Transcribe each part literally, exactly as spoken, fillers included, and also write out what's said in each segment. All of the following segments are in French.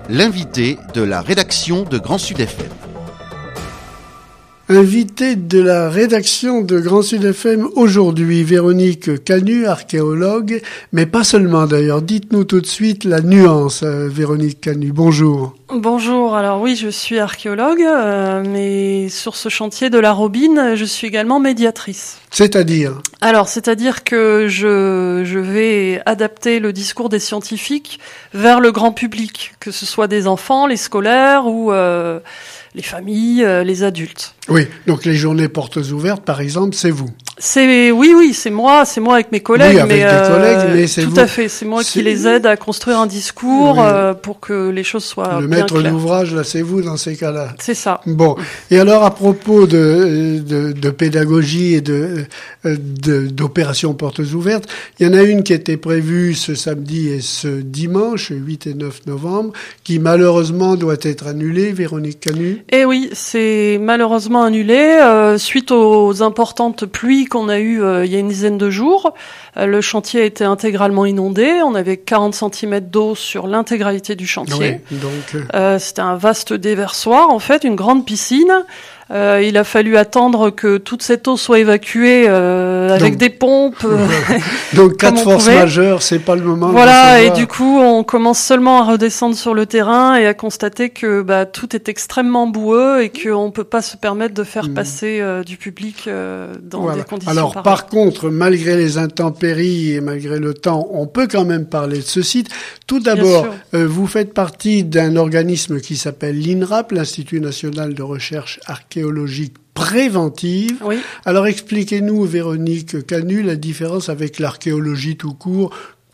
l'invité de la rédaction de Grand Sud F M. Invité de la rédaction de Grand Sud F M aujourd'hui, Véronique Canu, archéologue, mais pas seulement d'ailleurs. Dites-nous tout de suite la nuance, euh, Véronique Canu. Bonjour. Bonjour, alors oui, je suis archéologue, euh, mais sur ce chantier de la Robine, je suis également médiatrice. C'est-à-dire ? Alors, c'est-à-dire que je, je vais adapter le discours des scientifiques vers le grand public, que ce soit des enfants, les scolaires ou euh, les familles, euh, les adultes. Oui, donc les journées portes ouvertes, par exemple, c'est vous. C'est oui, oui, c'est moi, c'est moi avec mes collègues, oui, avec mais, des euh, collègues, mais c'est tout vous. à fait, c'est moi c'est... qui les aide à construire un discours oui. euh, pour que les choses soient Le bien maître claires. d'ouvrage, là, c'est vous dans ces cas-là. C'est ça. Bon, et alors à propos de de, de pédagogie et de, de d'opérations portes ouvertes, il y en a une qui était prévue ce samedi et ce dimanche, huit et neuf novembre, qui malheureusement doit être annulée. Véronique Canu. Eh oui, c'est malheureusement annulé euh, suite aux importantes pluies qu'on a eues euh, il y a une dizaine de jours. Euh, le chantier a été intégralement inondé. On avait quarante centimètres d'eau sur l'intégralité du chantier. Oui, donc euh... Euh, c'était un vaste déversoir, en fait, une grande piscine. Euh, il a fallu attendre que toute cette eau soit évacuée euh, avec donc, des pompes. Euh, donc cas de force pouvait. majeure, c'est pas le moment. Voilà, de et du coup, on commence seulement à redescendre sur le terrain et à constater que bah, tout est extrêmement boueux et qu'on peut pas se permettre de faire mmh. passer euh, du public euh, dans voilà. des conditions Alors, pareilles. par contre, malgré les intempéries et malgré le temps, on peut quand même parler de ce site. Tout d'abord, euh, vous faites partie d'un organisme qui s'appelle l'I N R A P, l'Institut National de Recherche Archéologique préventive. Oui. Alors expliquez-nous, Véronique Canu, la différence avec l'archéologie tout court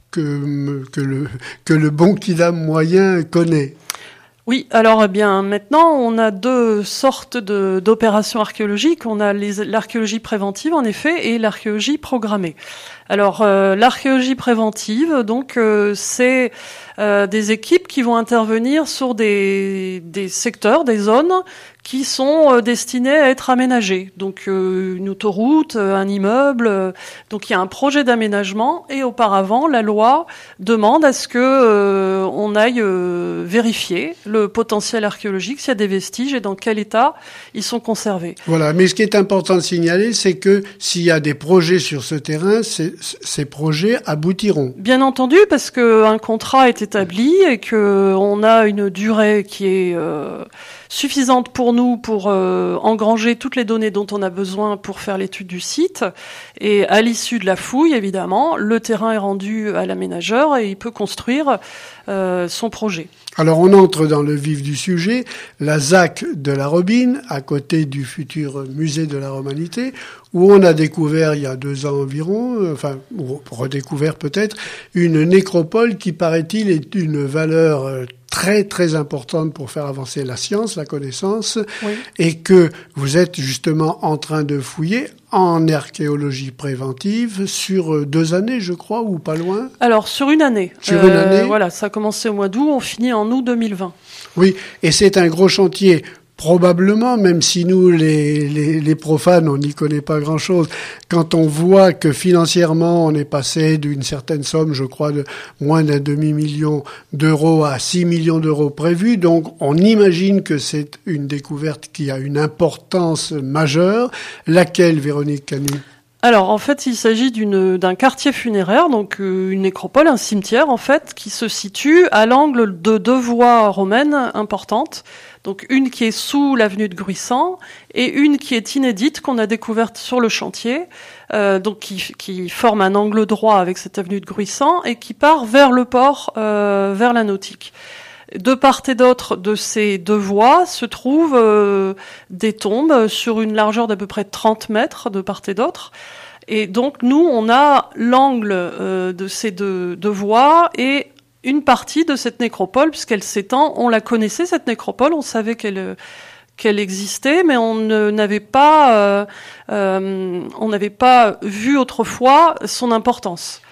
que, que, le, que le bon kidam moyen connaît. Oui, alors eh bien maintenant on a deux sortes de, d'opérations archéologiques. On a les, l'archéologie préventive en effet et l'archéologie programmée. Alors euh, l'archéologie préventive, donc euh, c'est euh, des équipes qui vont intervenir sur des, des secteurs, des zones qui sont euh, destinés à être aménagés. Donc euh, une autoroute, euh, un immeuble. Euh, donc il y a un projet d'aménagement et auparavant la loi demande à ce que euh, on aille euh, vérifier le potentiel archéologique, s'il y a des vestiges et dans quel état ils sont conservés. Voilà, mais ce qui est important de signaler, c'est que s'il y a des projets sur ce terrain, c'est, ces projets aboutiront. Bien entendu, parce que un contrat est établi et que on a une durée qui est euh, suffisante pour nous pour euh, engranger toutes les données dont on a besoin pour faire l'étude du site. Et à l'issue de la fouille, évidemment, le terrain est rendu à l'aménageur et il peut construire euh, son projet. Alors on entre dans le vif du sujet, la Z A C de la Robine, à côté du futur musée de la Romanité, où on a découvert il y a deux ans environ, enfin redécouvert peut-être, une nécropole qui paraît-il est d'une valeur très très importante pour faire avancer la science, la connaissance, oui. Et que vous êtes justement en train de fouiller en archéologie préventive sur deux années, je crois, ou pas loin. Alors sur une année. Sur une année. Euh, voilà, ça a commencé au mois d'août, on finit en août deux mille vingt. Oui, et c'est un gros chantier. Probablement, même si nous, les, les, les profanes, on n'y connaît pas grand-chose, quand on voit que financièrement, on est passé d'une certaine somme, je crois, de moins d'un demi-million d'euros à six millions d'euros prévus, donc on imagine que c'est une découverte qui a une importance majeure, laquelle, Véronique Canu ? Alors, en fait, il s'agit d'une, d'un quartier funéraire, donc euh, une nécropole, un cimetière, en fait, qui se situe à l'angle de deux voies romaines importantes. Donc, une qui est sous l'avenue de Gruissant et une qui est inédite, qu'on a découverte sur le chantier, euh, donc qui, qui forme un angle droit avec cette avenue de Gruissant et qui part vers le port, euh, vers la nautique. De part et d'autre de ces deux voies se trouvent euh, des tombes sur une largeur d'à peu près trente mètres de part et d'autre. Et donc, nous, on a l'angle euh, de ces deux, deux voies et une partie de cette nécropole, puisqu'elle s'étend. On la connaissait, cette nécropole, on savait qu'elle qu'elle existait, mais on ne, n'avait pas, euh, euh, on n'avait pas vu autrefois son importance.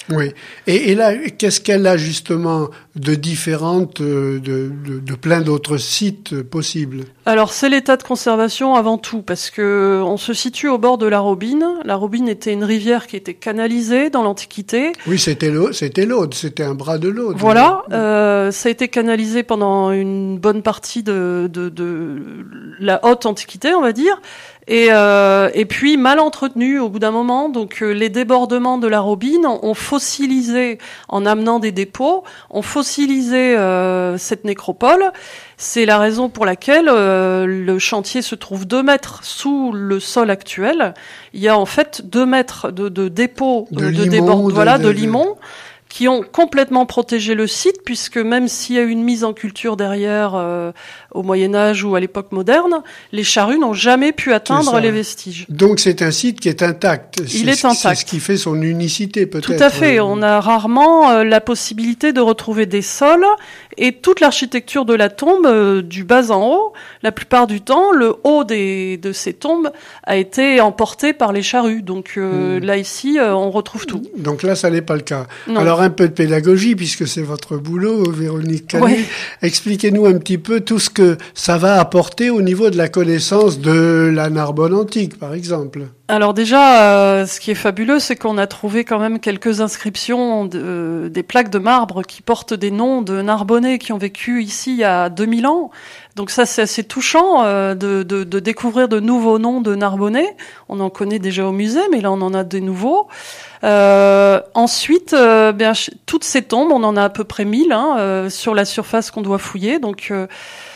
Oui. Et, et là, qu'est-ce qu'elle a justement de différente de, de, de plein d'autres sites possibles? Alors c'est l'état de conservation avant tout, parce que on se situe au bord de la Robine. La Robine était une rivière qui était canalisée dans l'Antiquité. Oui, c'était l'Aude, c'était l'Aude, c'était un bras de l'Aude. Voilà, euh, ça a été canalisé pendant une bonne partie de, de, de la haute Antiquité, on va dire. Et, euh, et puis mal entretenu au bout d'un moment, donc euh, les débordements de la Robine ont fossilisé, en amenant des dépôts, ont fossilisé euh, cette nécropole. C'est la raison pour laquelle euh, le chantier se trouve deux mètres sous le sol actuel. Il y a en fait deux mètres de, de dépôts de, de, de débord, de, voilà, de, de de limon. Qui ont complètement protégé le site, puisque même s'il y a eu une mise en culture derrière euh, au Moyen-Âge ou à l'époque moderne, les charrues n'ont jamais pu atteindre les vestiges. Donc c'est un site qui est intact. Il est intact. C'est ce qui fait son unicité peut-être. Tout à fait. On a rarement euh, la possibilité de retrouver des sols et toute l'architecture de la tombe euh, du bas en haut. La plupart du temps, le haut des, de ces tombes a été emporté par les charrues. Donc euh, mmh. là ici, euh, on retrouve tout. Donc là, ça n'est pas le cas. Non. Alors un peu de pédagogie, puisque c'est votre boulot, Véronique Canu. Ouais. Expliquez-nous un petit peu tout ce que ça va apporter au niveau de la connaissance de la Narbonne antique, par exemple. Alors déjà, euh, ce qui est fabuleux, c'est qu'on a trouvé quand même quelques inscriptions, de, euh, des plaques de marbre qui portent des noms de Narbonnais qui ont vécu ici il y a deux mille ans. Donc ça, c'est assez touchant euh, de, de, de découvrir de nouveaux noms de Narbonnais. On en connaît déjà au musée, mais là, on en a des nouveaux. Euh, ensuite, euh, bien, toutes ces tombes, on en a à peu près mille hein, euh, sur la surface qu'on doit fouiller. Donc euh,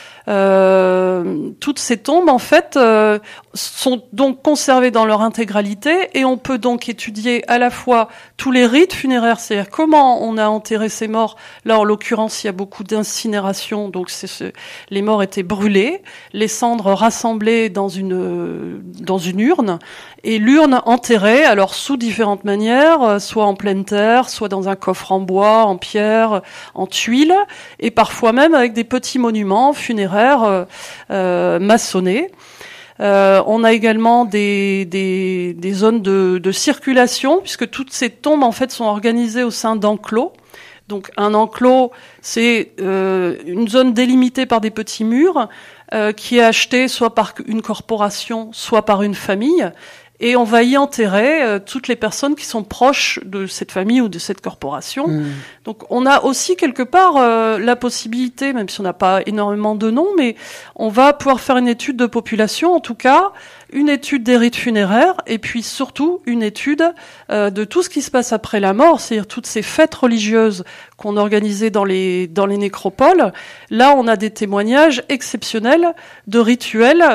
Euh, toutes ces tombes, en fait, euh, sont donc conservées dans leur intégralité et on peut donc étudier à la fois tous les rites funéraires, c'est-à-dire comment on a enterré ces morts. Là, en l'occurrence, il y a beaucoup d'incinération, donc c'est ce, les morts étaient brûlés, les cendres rassemblées dans une dans une urne et l'urne enterrée, alors sous différentes manières, soit en pleine terre, soit dans un coffre en bois, en pierre, en tuiles, et parfois même avec des petits monuments funéraires Euh, euh, maçonnés. Euh, on a également des, des, des zones de, de circulation, puisque toutes ces tombes en fait sont organisées au sein d'enclos. Donc un enclos, c'est euh, une zone délimitée par des petits murs euh, qui est achetée soit par une corporation, soit par une famille. Et on va y enterrer euh, toutes les personnes qui sont proches de cette famille ou de cette corporation. Mmh. Donc on a aussi quelque part euh, la possibilité, même si on n'a pas énormément de noms, mais on va pouvoir faire une étude de population, en tout cas, une étude des rites funéraires, et puis surtout une étude euh, de tout ce qui se passe après la mort, c'est-à-dire toutes ces fêtes religieuses qu'on organisait dans les, dans les nécropoles. Là, on a des témoignages exceptionnels de rituels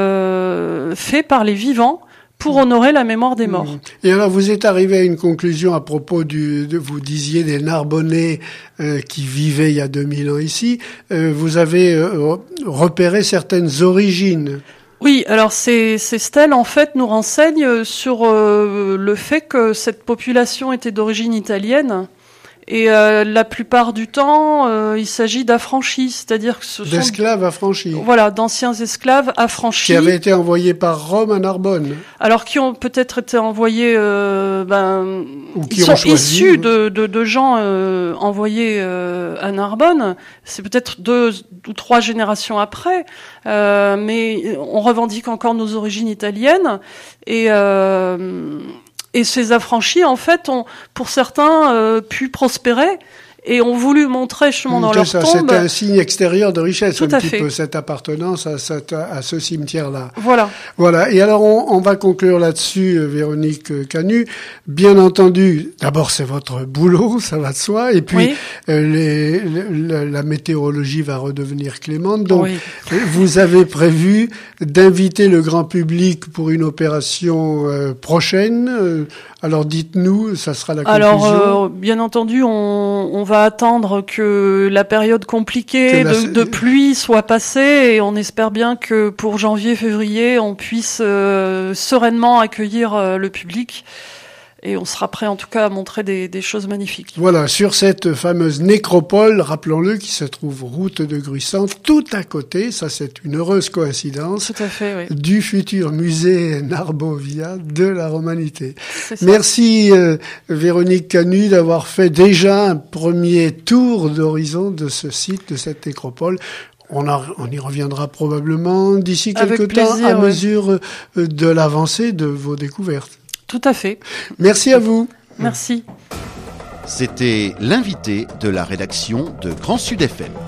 euh, faits par les vivants, pour honorer la mémoire des morts. Et alors, vous êtes arrivé à une conclusion à propos du, de, vous disiez des Narbonnais euh, qui vivaient il y a deux mille ans ici. Euh, vous avez euh, repéré certaines origines. Oui, alors ces, ces stèles, en fait, nous renseignent sur euh, le fait que cette population était d'origine italienne. Et euh, la plupart du temps, euh, il s'agit d'affranchis, c'est-à-dire que ce sont d'esclaves affranchis. Voilà, d'anciens esclaves affranchis qui avaient été envoyés par Rome à Narbonne. Alors qui ont peut-être été envoyés, euh, ben, ou qui ils ont sont choisi, issus de, de, de gens euh, envoyés euh, à Narbonne. C'est peut-être deux ou trois générations après, euh, mais on revendique encore nos origines italiennes et. Euh, Et ces affranchis, en fait, ont, pour certains, euh, pu prospérer et ont voulu montrer justement dans leur ça, tombe. C'était un signe extérieur de richesse, Tout un à petit fait. peu, cette appartenance à, cette, à ce cimetière-là. Voilà. Voilà. Et alors, on, on va conclure là-dessus, Véronique Canu. Bien entendu, d'abord, c'est votre boulot, ça va de soi. Et puis, oui. euh, les, les, la météorologie va redevenir clémente. Donc, oui. vous avez prévu d'inviter le grand public pour une opération euh, prochaine. Euh, alors, dites-nous, ça sera la conclusion. Alors, euh, bien entendu, on, on va attendre que la période compliquée la... de, de pluie soit passée et on espère bien que pour janvier-février, on puisse euh, sereinement accueillir euh, le public. et on sera prêt en tout cas à montrer des, des choses magnifiques. Voilà, sur cette fameuse nécropole, rappelons-le, qui se trouve route de Gruissant, tout à côté, ça c'est une heureuse coïncidence, Tout à fait, oui. du futur musée Narbovia de la Romanité. C'est ça. Merci euh, Véronique Canu d'avoir fait déjà un premier tour d'horizon de ce site, de cette nécropole. On, a, on y reviendra probablement d'ici Avec quelques temps plaisir, à ouais. mesure de l'avancée de vos découvertes. Tout à fait. Merci à vous. Merci. C'était l'invité de la rédaction de Grand Sud F M.